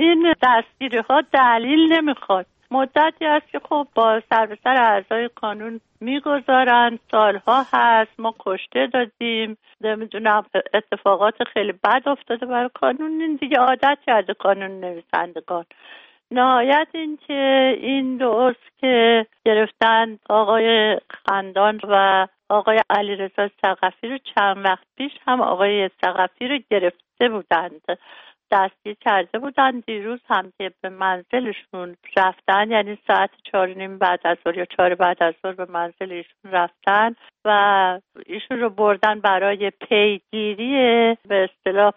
این دستگیری ها دلیل نمیخواد. مدتی است که خب با سر به سر اعضای قانون میگذارن، سالها هست ما کشته دادیم، نمیدونم اتفاقات خیلی بد افتاده برای قانون. این دیگه عادت کرده قانون نویسندگان. نهایت این که این دو عضو که گرفتن، آقای خندان و آقای علیرضا ثقفی رو چند وقت پیش هم آقای ثقفی رو گرفته بودند، دستگیر کرده بودن. دیروز هم که به منزلشون رفتن، یعنی ساعت 4:30 بعد از ظهر یا 4 بعد از ظهر به منزل ایشون رفتن و ایشون رو بردن برای پیگیری به اصطلاح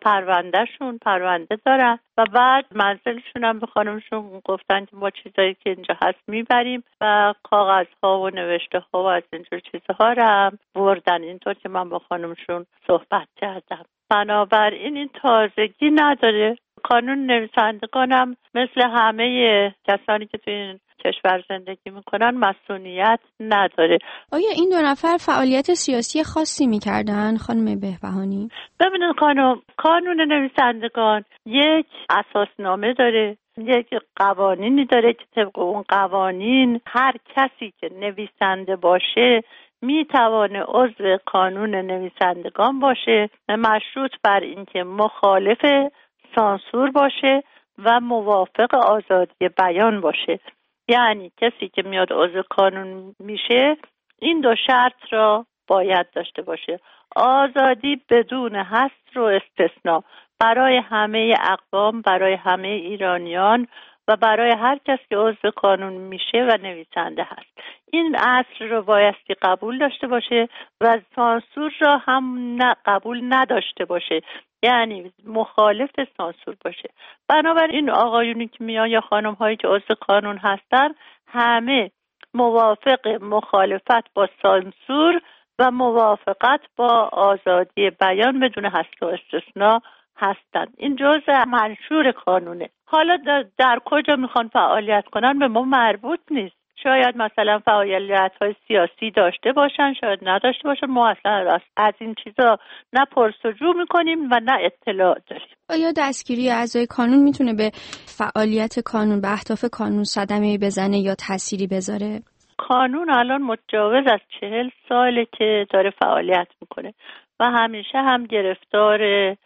پرونده دارن و بعد منزلشون هم به خانمشون گفتن که ما چیزایی که اینجا هست میبریم و کاغذها و نوشته ها و از اینجور چیزها رو هم بردن. اینطور که من با خانمشون صحبت کردم. بنابراین این تازگی نداره. قانون نویسندگانم مثل همه کسانی که توی این کشور زندگی میکنن مسئولیت نداره. آیا این دو نفر فعالیت سیاسی خاصی میکردن خانم بهبهانی؟ ببینید قانون نویسندگان یک اساسنامه داره، یک قوانینی داره که طبق اون قوانین هر کسی که نویسنده باشه میتوانه عضو قانون نویسندگان باشه، مشروط بر اینکه مخالف سانسور باشه و موافق آزادی بیان باشه. یعنی کسی که میاد عضو قانون میشه این دو شرط را باید داشته باشه: آزادی بدون حصر و استثناء برای همه اقوام، برای همه ایرانیان و برای هر کس که عضو قانون میشه و نویسنده هست. این اصل رو بایستی قبول داشته باشه و سانسور را هم قبول نداشته باشه، یعنی مخالف سانسور باشه. بنابراین آقایونی که میان یا خانم هایی که عضو قانون هستن همه موافق مخالفت با سانسور و موافقت با آزادی بیان بدون حصر و استثناء هستند. این جزء منشور قانونه. حالا در کجا میخوان فعالیت کنن به ما مربوط نیست. شاید مثلا فعالیت‌های سیاسی داشته باشن، شاید نداشته باشن. ما اصلا از این چیزا نه پرسجو میکنیم و نه اطلاع داریم. آیا دستگیری اعضای قانون میتونه به فعالیت قانون به اهداف قانون صدمه‌ای بزنه یا تأثیری بذاره؟ قانون الان متجاوز از 40 ساله که داره فعالیت میکنه و همیشه هم گرفتار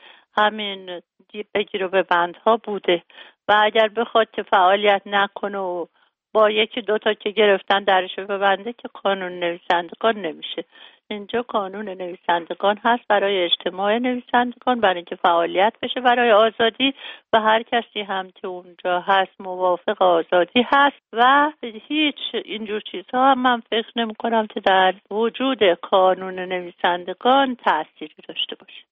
همین بگیر و ببندها بوده و اگر بخواد که فعالیت نکنه و با یکی دوتا که گرفتن درش ببنده که قانون نویسندگان نمیشه. اینجا قانون نویسندگان هست برای اجتماع نویسندگان، برای اینکه فعالیت بشه برای آزادی و هر کسی هم که اونجا هست موافق آزادی هست و هیچ اینجور چیزها هم من فکر نمی کنم که در وجود قانون نویسندگان تأثیری داشته باشه.